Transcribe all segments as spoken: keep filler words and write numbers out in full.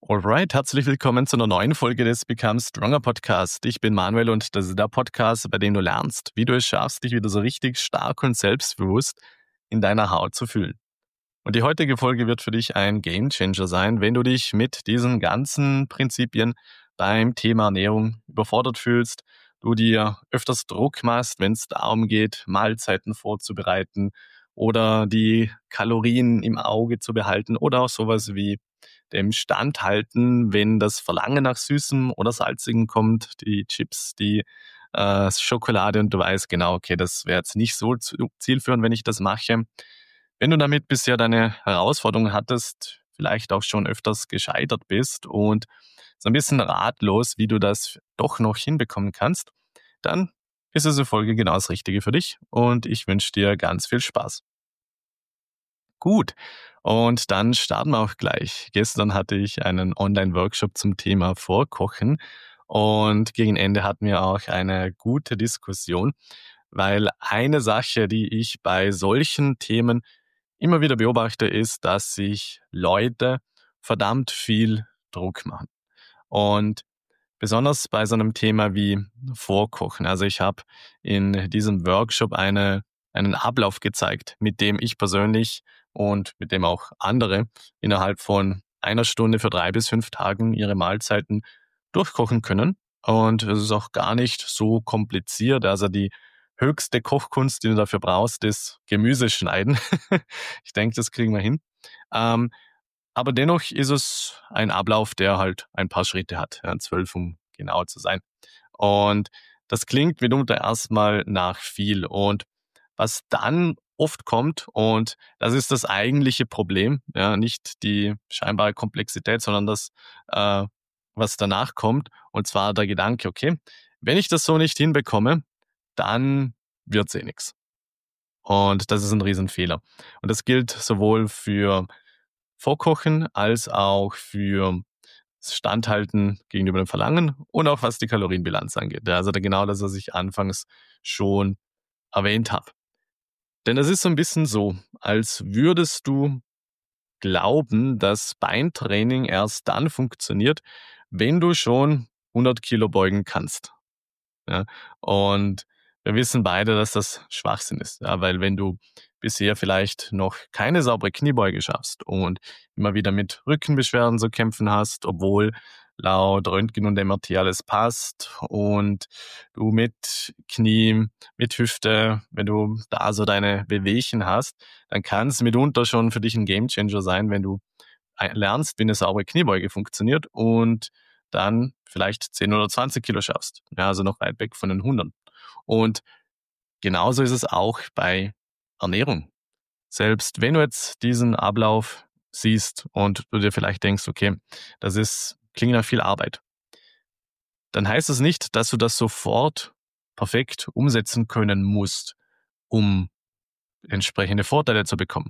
Alright, herzlich willkommen zu einer neuen Folge des Become Stronger Podcast. Ich bin Manuel und das ist der Podcast, bei dem du lernst, wie du es schaffst, dich wieder so richtig stark und selbstbewusst in deiner Haut zu fühlen. Und die heutige Folge wird für dich ein Gamechanger sein, wenn du dich mit diesen ganzen Prinzipien beim Thema Ernährung überfordert fühlst, du dir öfters Druck machst, wenn es darum geht, Mahlzeiten vorzubereiten oder die Kalorien im Auge zu behalten oder auch sowas wie dem standhalten, wenn das Verlangen nach Süßem oder Salzigem kommt, die Chips, die äh, Schokolade und du weißt genau, okay, das wäre jetzt nicht so zu- zielführend, wenn ich das mache. Wenn du damit bisher deine Herausforderungen hattest, vielleicht auch schon öfters gescheitert bist und so ein bisschen ratlos, wie du das doch noch hinbekommen kannst, dann ist diese Folge genau das Richtige für dich und ich wünsche dir ganz viel Spaß. Gut, und dann starten wir auch gleich. Gestern hatte ich einen Online-Workshop zum Thema Vorkochen und gegen Ende hatten wir auch eine gute Diskussion, weil eine Sache, die ich bei solchen Themen immer wieder beobachte, ist, dass sich Leute verdammt viel Druck machen. Und besonders bei so einem Thema wie Vorkochen. Also ich habe in diesem Workshop eine, einen Ablauf gezeigt, mit dem ich persönlich und mit dem auch andere innerhalb von einer Stunde für drei bis fünf Tagen ihre Mahlzeiten durchkochen können. Und es ist auch gar nicht so kompliziert. Also die höchste Kochkunst, die du dafür brauchst, ist Gemüse schneiden. Ich denke, das kriegen wir hin. Ähm, aber dennoch ist es ein Ablauf, der halt ein paar Schritte hat, ja, zwölf, um genau zu sein. Und das klingt mitunter erstmal nach viel. Und was dann oft kommt, und das ist das eigentliche Problem, ja, nicht die scheinbare Komplexität, sondern das, äh, was danach kommt, und zwar der Gedanke, okay, wenn ich das so nicht hinbekomme, dann wird's eh nix. Und das ist ein Riesenfehler. Und das gilt sowohl für Vorkochen als auch für das Standhalten gegenüber dem Verlangen und auch was die Kalorienbilanz angeht. Ja, also da genau das, was ich anfangs schon erwähnt habe. Denn das ist so ein bisschen so, als würdest du glauben, dass Beintraining erst dann funktioniert, wenn du schon hundert Kilo beugen kannst. Ja? Und wir wissen beide, dass das Schwachsinn ist, ja? Weil wenn du bisher vielleicht noch keine saubere Kniebeuge schaffst und immer wieder mit Rückenbeschwerden zu kämpfen hast, obwohl laut Röntgen und M R T alles passt und du mit Knie, mit Hüfte, wenn du da so deine Wehwehchen hast, dann kann es mitunter schon für dich ein Gamechanger sein, wenn du lernst, wie eine saubere Kniebeuge funktioniert und dann vielleicht zehn oder zwanzig Kilo schaffst. Ja, also noch weit weg von den hundert. Und genauso ist es auch bei Ernährung. Selbst wenn du jetzt diesen Ablauf siehst und du dir vielleicht denkst, okay, das ist, klingt nach viel Arbeit, dann heißt es nicht, dass du das sofort perfekt umsetzen können musst, um entsprechende Vorteile zu bekommen.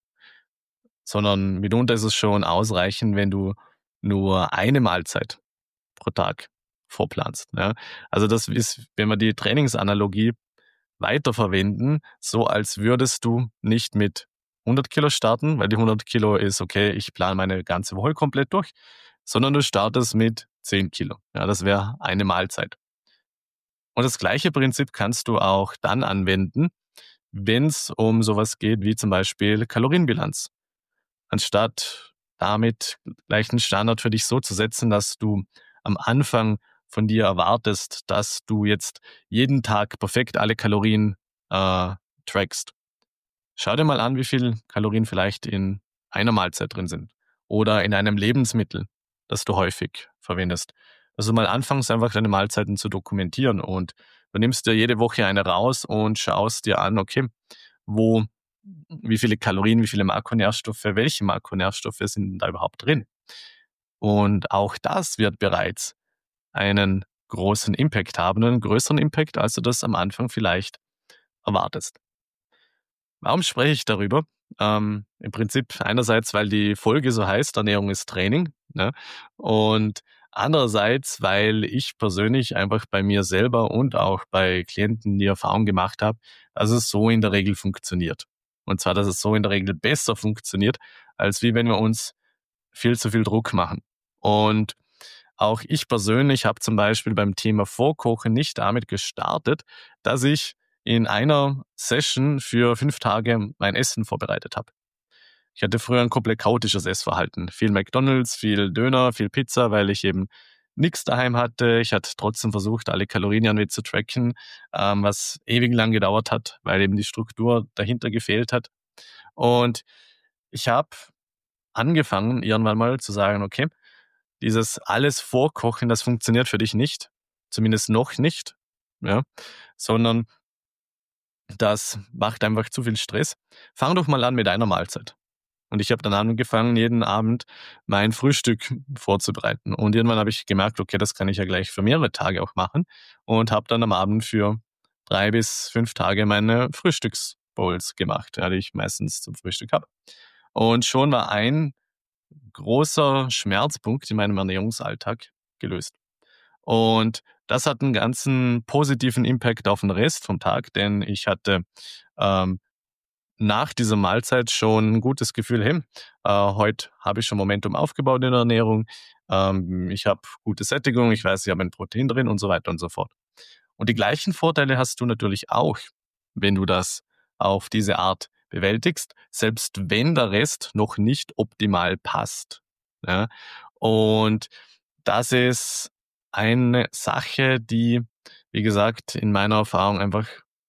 Sondern mitunter ist es schon ausreichend, wenn du nur eine Mahlzeit pro Tag vorplanst. Ja. Also das ist, wenn wir die Trainingsanalogie weiterverwenden, so als würdest du nicht mit hundert Kilo starten, weil die hundert Kilo ist, okay, ich plane meine ganze Woche komplett durch, sondern du startest mit zehn Kilo. Ja, das wäre eine Mahlzeit. Und das gleiche Prinzip kannst du auch dann anwenden, wenn es um sowas geht wie zum Beispiel Kalorienbilanz. Anstatt damit gleich einen Standard für dich so zu setzen, dass du am Anfang von dir erwartest, dass du jetzt jeden Tag perfekt alle Kalorien äh, trackst. Schau dir mal an, wie viel Kalorien vielleicht in einer Mahlzeit drin sind oder in einem Lebensmittel, das du häufig verwendest. Also mal anfängst, einfach deine Mahlzeiten zu dokumentieren und du nimmst dir jede Woche eine raus und schaust dir an, okay, wo, wie viele Kalorien, wie viele Makronährstoffe, welche Makronährstoffe sind da überhaupt drin. Und auch das wird bereits einen großen Impact haben, einen größeren Impact, als du das am Anfang vielleicht erwartest. Warum spreche ich darüber? Ähm, im Prinzip einerseits, weil die Folge so heißt, Ernährung ist Training, ne? Und andererseits, weil ich persönlich einfach bei mir selber und auch bei Klienten die Erfahrung gemacht habe, dass es so in der Regel funktioniert. Und zwar, dass es so in der Regel besser funktioniert, als wie wenn wir uns viel zu viel Druck machen. Und auch ich persönlich habe zum Beispiel beim Thema Vorkochen nicht damit gestartet, dass ich in einer Session für fünf Tage mein Essen vorbereitet habe. Ich hatte früher ein komplett chaotisches Essverhalten. Viel McDonald's, viel Döner, viel Pizza, weil ich eben nichts daheim hatte. Ich hatte trotzdem versucht, alle Kalorien irgendwie zu tracken, ähm, was ewig lang gedauert hat, weil eben die Struktur dahinter gefehlt hat. Und ich habe angefangen, irgendwann mal zu sagen, okay, dieses alles Vorkochen, das funktioniert für dich nicht, zumindest noch nicht, ja, sondern das macht einfach zu viel Stress. Fang doch mal an mit einer Mahlzeit. Und ich habe dann angefangen, jeden Abend mein Frühstück vorzubereiten. Und irgendwann habe ich gemerkt, okay, das kann ich ja gleich für mehrere Tage auch machen. Und habe dann am Abend für drei bis fünf Tage meine Frühstücksbowls gemacht, ja, die ich meistens zum Frühstück habe. Und schon war ein großer Schmerzpunkt in meinem Ernährungsalltag gelöst. Und das hat einen ganzen positiven Impact auf den Rest vom Tag, denn ich hatte ähm, nach dieser Mahlzeit schon ein gutes Gefühl, hey, äh, heute habe ich schon Momentum aufgebaut in der Ernährung, ähm, ich habe gute Sättigung, ich weiß, ich habe ein Protein drin und so weiter und so fort. Und die gleichen Vorteile hast du natürlich auch, wenn du das auf diese Art bewältigst, selbst wenn der Rest noch nicht optimal passt. Ja? Und das ist eine Sache, die, wie gesagt, in meiner Erfahrung einfach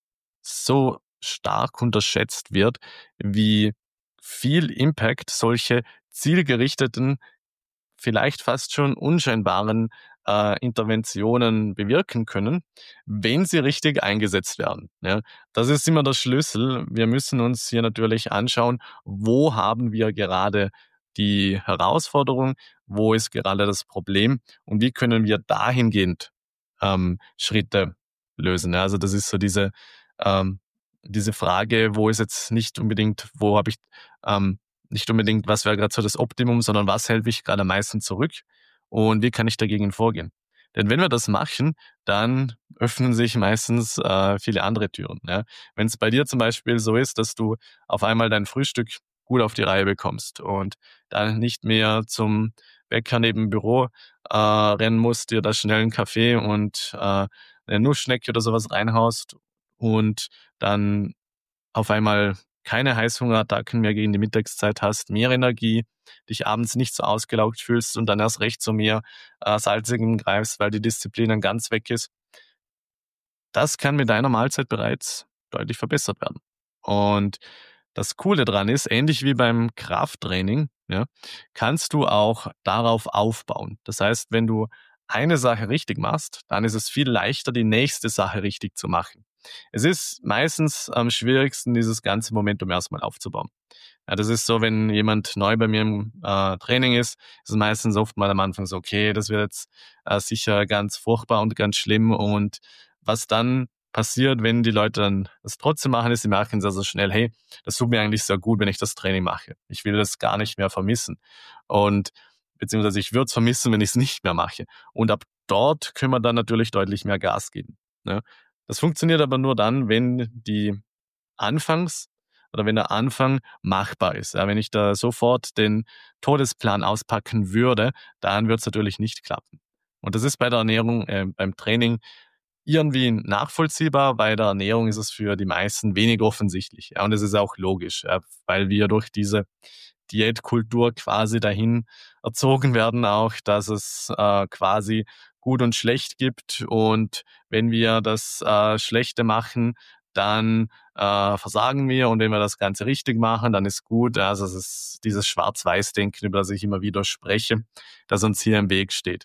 so stark unterschätzt wird, wie viel Impact solche zielgerichteten, vielleicht fast schon unscheinbaren äh, Interventionen bewirken können, wenn sie richtig eingesetzt werden. Ja, das ist immer der Schlüssel. Wir müssen uns hier natürlich anschauen, wo haben wir gerade die Herausforderung, wo ist gerade das Problem und wie können wir dahingehend ähm, Schritte lösen. Ja, also das ist so diese, ähm, diese Frage, wo ist jetzt nicht unbedingt, wo habe ich ähm, nicht unbedingt, was wäre gerade so das Optimum, sondern was hält mich gerade am meisten zurück und wie kann ich dagegen vorgehen? Denn wenn wir das machen, dann öffnen sich meistens äh, viele andere Türen. Ja? Wenn es bei dir zum Beispiel so ist, dass du auf einmal dein Frühstück gut auf die Reihe bekommst und dann nicht mehr zum Bäcker neben dem Büro äh, rennen musst, dir da schnell einen Kaffee und äh, eine Nussschnecke oder sowas reinhaust und dann auf einmal keine Heißhungerattacken mehr gegen die Mittagszeit hast, mehr Energie, dich abends nicht so ausgelaugt fühlst und dann erst recht zu mehr äh, Salzigem greifst, weil die Disziplin dann ganz weg ist. Das kann mit einer Mahlzeit bereits deutlich verbessert werden. Und das Coole dran ist, ähnlich wie beim Krafttraining, ja, kannst du auch darauf aufbauen. Das heißt, wenn du eine Sache richtig machst, dann ist es viel leichter, die nächste Sache richtig zu machen. Es ist meistens am schwierigsten, dieses ganze Momentum erstmal aufzubauen. Ja, das ist so, wenn jemand neu bei mir im äh, Training ist, ist es meistens oft mal am Anfang so, okay, das wird jetzt äh, sicher ganz furchtbar und ganz schlimm. Und was dann passiert, wenn die Leute dann das trotzdem machen, ist, sie merken sehr, sehr schnell, hey, das tut mir eigentlich sehr gut, wenn ich das Training mache. Ich will das gar nicht mehr vermissen. Und beziehungsweise ich würde es vermissen, wenn ich es nicht mehr mache. Und ab dort können wir dann natürlich deutlich mehr Gas geben. Ne? Das funktioniert aber nur dann, wenn die Anfangs oder wenn der Anfang machbar ist. Ja, wenn ich da sofort den Todesplan auspacken würde, dann wird es natürlich nicht klappen. Und das ist bei der Ernährung, äh, beim Training irgendwie nachvollziehbar. Bei der Ernährung ist es für die meisten wenig offensichtlich. Ja, und es ist auch logisch, ja, weil wir durch diese Diätkultur quasi dahin erzogen werden, auch, dass es äh, quasi gut und schlecht gibt. Und wenn wir das äh, Schlechte machen, dann äh, versagen wir. Und wenn wir das Ganze richtig machen, dann ist gut. Also es ist dieses Schwarz-Weiß-Denken, über das ich immer wieder spreche, das uns hier im Weg steht.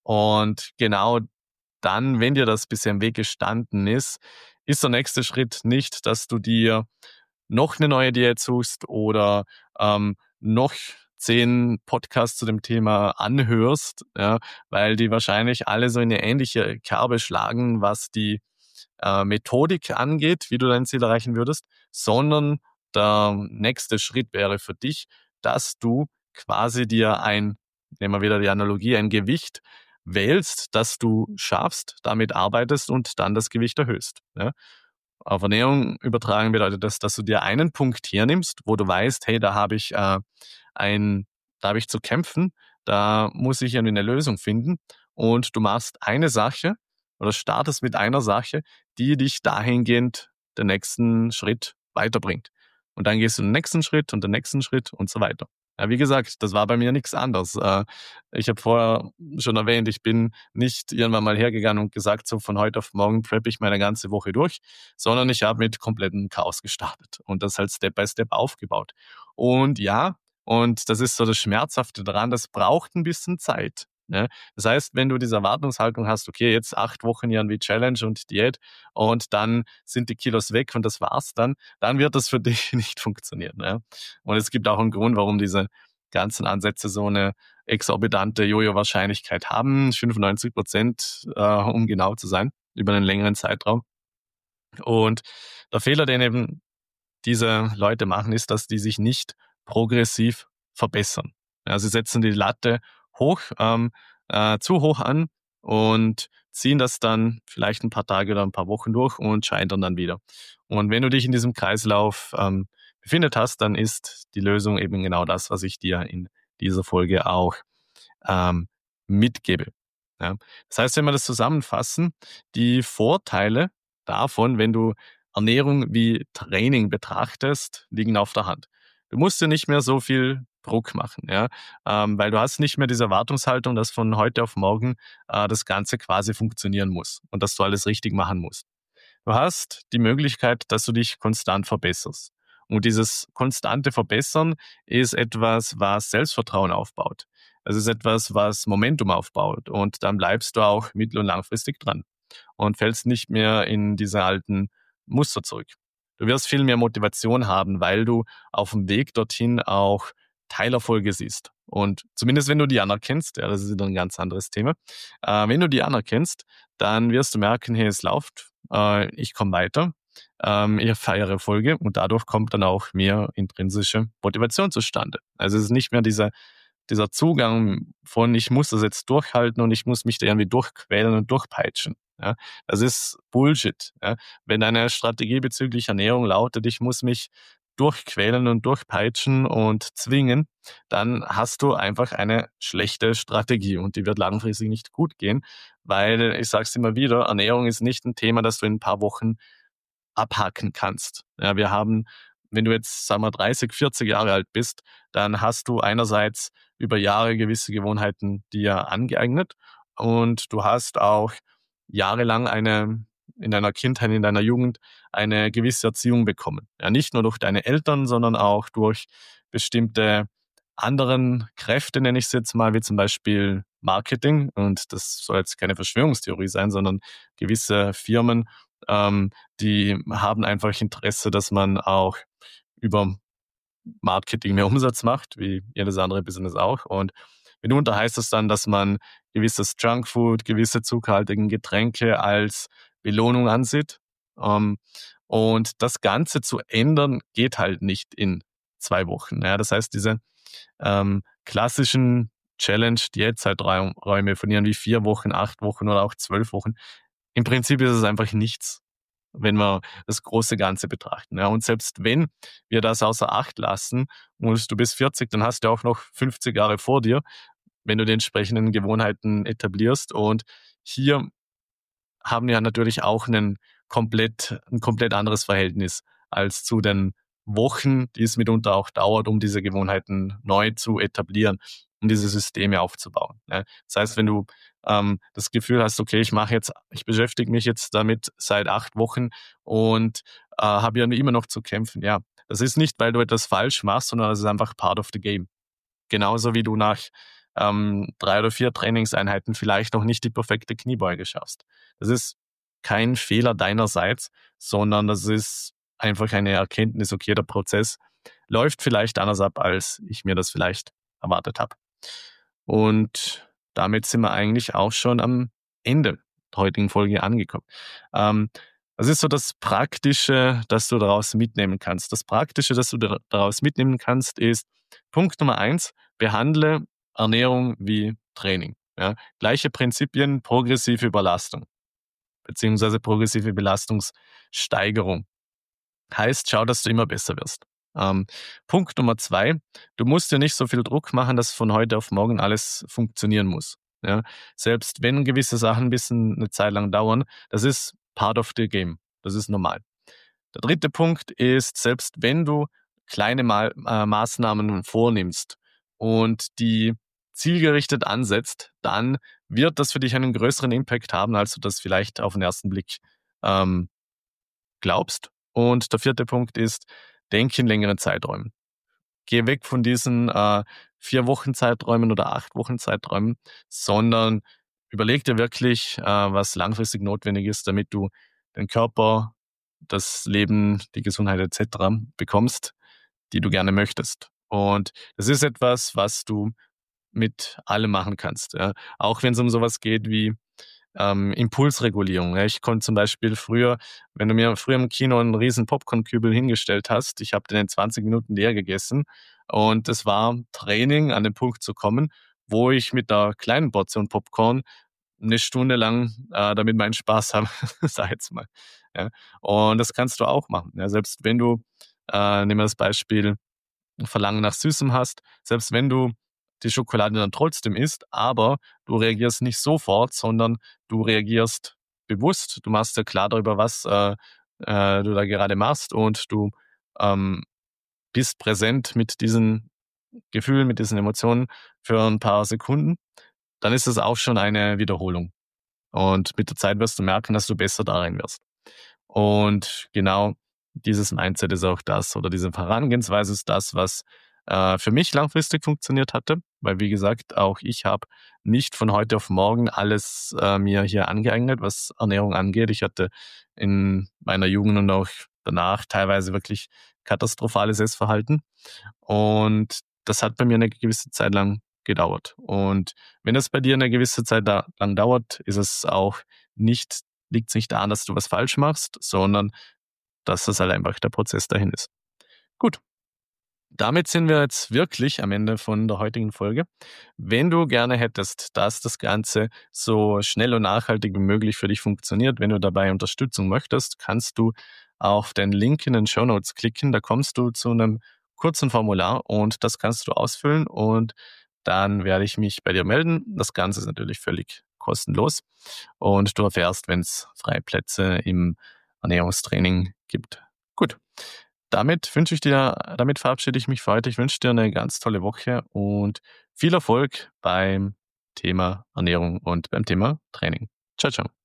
Und genau dann, wenn dir das bisher im Weg gestanden ist, ist der nächste Schritt nicht, dass du dir noch eine neue Diät suchst oder ähm, noch zehn Podcasts zu dem Thema anhörst, ja, weil die wahrscheinlich alle so in eine ähnliche Kerbe schlagen, was die äh, Methodik angeht, wie du dein Ziel erreichen würdest, sondern der nächste Schritt wäre für dich, dass du quasi dir ein, nehmen wir wieder die Analogie, ein Gewicht wählst, das du schaffst, damit arbeitest und dann das Gewicht erhöhst. Ja? Auf Ernährung übertragen bedeutet das, dass du dir einen Punkt hernimmst, wo du weißt, hey, da habe ich äh, ein, da habe ich zu kämpfen, da muss ich irgendwie eine Lösung finden und du machst eine Sache oder startest mit einer Sache, die dich dahingehend den nächsten Schritt weiterbringt. Und dann gehst du den nächsten Schritt und den nächsten Schritt und so weiter. Ja, wie gesagt, das war bei mir nichts anderes. Äh, ich habe vorher schon erwähnt, ich bin nicht irgendwann mal hergegangen und gesagt, so von heute auf morgen preppe ich meine ganze Woche durch, sondern ich habe mit komplettem Chaos gestartet und das halt Step by Step aufgebaut. Und ja, und das ist so das Schmerzhafte daran, das braucht ein bisschen Zeit. Ne? Das heißt, wenn du diese Erwartungshaltung hast, okay, jetzt acht Wochen irgendwie Challenge und Diät und dann sind die Kilos weg und das war's dann, dann wird das für dich nicht funktionieren. Ne? Und es gibt auch einen Grund, warum diese ganzen Ansätze so eine exorbitante Jojo-Wahrscheinlichkeit haben, fünfundneunzig Prozent, äh, um genau zu sein, über einen längeren Zeitraum. Und der Fehler, den eben diese Leute machen, ist, dass die sich nicht progressiv verbessern. Ja, sie setzen die Latte hoch, ähm, äh, zu hoch an und ziehen das dann vielleicht ein paar Tage oder ein paar Wochen durch und scheitern dann wieder. Und wenn du dich in diesem Kreislauf ähm, befindet hast, dann ist die Lösung eben genau das, was ich dir in dieser Folge auch ähm, mitgebe. Ja. Das heißt, wenn wir das zusammenfassen, die Vorteile davon, wenn du Ernährung wie Training betrachtest, liegen auf der Hand. Du musst dir nicht mehr so viel Druck machen, ja, ähm, weil du hast nicht mehr diese Erwartungshaltung, dass von heute auf morgen äh, das Ganze quasi funktionieren muss und dass du alles richtig machen musst. Du hast die Möglichkeit, dass du dich konstant verbesserst. Und dieses konstante Verbessern ist etwas, was Selbstvertrauen aufbaut. Es ist etwas, was Momentum aufbaut. Und dann bleibst du auch mittel- und langfristig dran und fällst nicht mehr in diese alten Muster zurück. Du wirst viel mehr Motivation haben, weil du auf dem Weg dorthin auch Teilerfolge siehst. Und zumindest wenn du die anerkennst, ja, das ist wieder ein ganz anderes Thema, äh, wenn du die anerkennst, dann wirst du merken, hey, es läuft, äh, ich komme weiter, ähm, ich feiere Erfolge und dadurch kommt dann auch mehr intrinsische Motivation zustande. Also es ist nicht mehr dieser dieser Zugang von, ich muss das jetzt durchhalten und ich muss mich da irgendwie durchquälen und durchpeitschen. Ja, das ist Bullshit. Ja. Wenn deine Strategie bezüglich Ernährung lautet, ich muss mich durchquälen und durchpeitschen und zwingen, dann hast du einfach eine schlechte Strategie und die wird langfristig nicht gut gehen, weil ich sage es immer wieder, Ernährung ist nicht ein Thema, das du in ein paar Wochen abhaken kannst. Ja, wir haben, wenn du jetzt, sagen wir, dreißig, vierzig Jahre alt bist, dann hast du einerseits über Jahre gewisse Gewohnheiten dir angeeignet und du hast auch jahrelang eine, in deiner Kindheit, in deiner Jugend eine gewisse Erziehung bekommen. Ja, nicht nur durch deine Eltern, sondern auch durch bestimmte anderen Kräfte, nenne ich es jetzt mal, wie zum Beispiel Marketing. Und das soll jetzt keine Verschwörungstheorie sein, sondern gewisse Firmen, ähm, die haben einfach Interesse, dass man auch über Marketing mehr Umsatz macht, wie jedes andere Business auch. Und mitunter heißt es dann, dass man gewisses Junkfood, gewisse zuckerhaltigen Getränke als Belohnung ansieht. Ähm, und das Ganze zu ändern, geht halt nicht in zwei Wochen. Ja, das heißt, diese ähm, klassischen Challenge-Diätzeiträume von irgendwie vier Wochen, acht Wochen oder auch zwölf Wochen, im Prinzip ist es einfach nichts, wenn wir das große Ganze betrachten. Ja, und selbst wenn wir das außer Acht lassen und du bist vierzig, dann hast du auch noch fünfzig Jahre vor dir, wenn du die entsprechenden Gewohnheiten etablierst. Und hier haben ja natürlich auch einen komplett, ein komplett anderes Verhältnis als zu den Wochen, die es mitunter auch dauert, um diese Gewohnheiten neu zu etablieren, um diese Systeme aufzubauen. Ne? Das heißt, wenn du ähm, das Gefühl hast, okay, ich mache jetzt, ich beschäftige mich jetzt damit seit acht Wochen und äh, habe ja immer noch zu kämpfen. Ja, das ist nicht, weil du etwas falsch machst, sondern das ist einfach part of the game. Genauso wie du nach ähm, drei oder vier Trainingseinheiten vielleicht noch nicht die perfekte Kniebeuge schaffst. Das ist kein Fehler deinerseits, sondern das ist einfach eine Erkenntnis, okay, der Prozess läuft vielleicht anders ab, als ich mir das vielleicht erwartet habe. Und damit sind wir eigentlich auch schon am Ende der heutigen Folge angekommen. Ähm, das ist so das Praktische, das du daraus mitnehmen kannst. Das Praktische, das du daraus mitnehmen kannst, ist Punkt Nummer eins, behandle Ernährung wie Training. Ja, gleiche Prinzipien, progressive Überlastung beziehungsweise progressive Belastungssteigerung. Heißt, schau, dass du immer besser wirst. Ähm, Punkt Nummer zwei, du musst dir nicht so viel Druck machen, dass von heute auf morgen alles funktionieren muss. Ja? Selbst wenn gewisse Sachen ein bisschen eine Zeit lang dauern, das ist part of the game. Das ist normal. Der dritte Punkt ist, selbst wenn du kleine Mal, äh, Maßnahmen vornimmst und die zielgerichtet ansetzt, dann wird das für dich einen größeren Impact haben, als du das vielleicht auf den ersten Blick ähm, glaubst. Und der vierte Punkt ist, denk in längeren Zeiträumen. Geh weg von diesen äh, vier Wochen Zeiträumen oder acht Wochen Zeiträumen, sondern überleg dir wirklich, äh, was langfristig notwendig ist, damit du den Körper, das Leben, die Gesundheit et cetera bekommst, die du gerne möchtest. Und das ist etwas, was du mit allem machen kannst. Ja. Auch wenn es um sowas geht wie ähm, Impulsregulierung. Ja. Ich konnte zum Beispiel früher, wenn du mir früher im Kino einen riesen Popcornkübel hingestellt hast, ich habe den in zwanzig Minuten leer gegessen und es war Training, an den Punkt zu kommen, wo ich mit der kleinen Portion Popcorn eine Stunde lang äh, damit meinen Spaß habe, sag ich jetzt mal. Ja. Und das kannst du auch machen. Ja. Selbst wenn du, äh, nehmen wir das Beispiel, Verlangen nach Süßem hast, selbst wenn du die Schokolade dann trotzdem isst, aber du reagierst nicht sofort, sondern du reagierst bewusst. Du machst dir klar darüber, was äh, äh, du da gerade machst und du ähm, bist präsent mit diesen Gefühlen, mit diesen Emotionen für ein paar Sekunden. Dann ist es auch schon eine Wiederholung. Und mit der Zeit wirst du merken, dass du besser darin wirst. Und genau dieses Mindset ist auch das, oder diese Herangehensweise ist das, was äh, für mich langfristig funktioniert hatte. Weil, wie gesagt, auch ich habe nicht von heute auf morgen alles äh, mir hier angeeignet, was Ernährung angeht. Ich hatte in meiner Jugend und auch danach teilweise wirklich katastrophales Essverhalten. Und das hat bei mir eine gewisse Zeit lang gedauert. Und wenn das bei dir eine gewisse Zeit da, lang dauert, ist es auch nicht, liegt es nicht daran, dass du was falsch machst, sondern dass das halt einfach der Prozess dahin ist. Gut, damit sind wir jetzt wirklich am Ende von der heutigen Folge. Wenn du gerne hättest, dass das Ganze so schnell und nachhaltig wie möglich für dich funktioniert, wenn du dabei Unterstützung möchtest, kannst du auf den Link in den Shownotes klicken. Da kommst du zu einem kurzen Formular und das kannst du ausfüllen und dann werde ich mich bei dir melden. Das Ganze ist natürlich völlig kostenlos und du erfährst, wenn es freie Plätze im Ernährungstraining gibt. Gut. Damit wünsche ich dir, damit verabschiede ich mich für heute. Ich wünsche dir eine ganz tolle Woche und viel Erfolg beim Thema Ernährung und beim Thema Training. Ciao, ciao.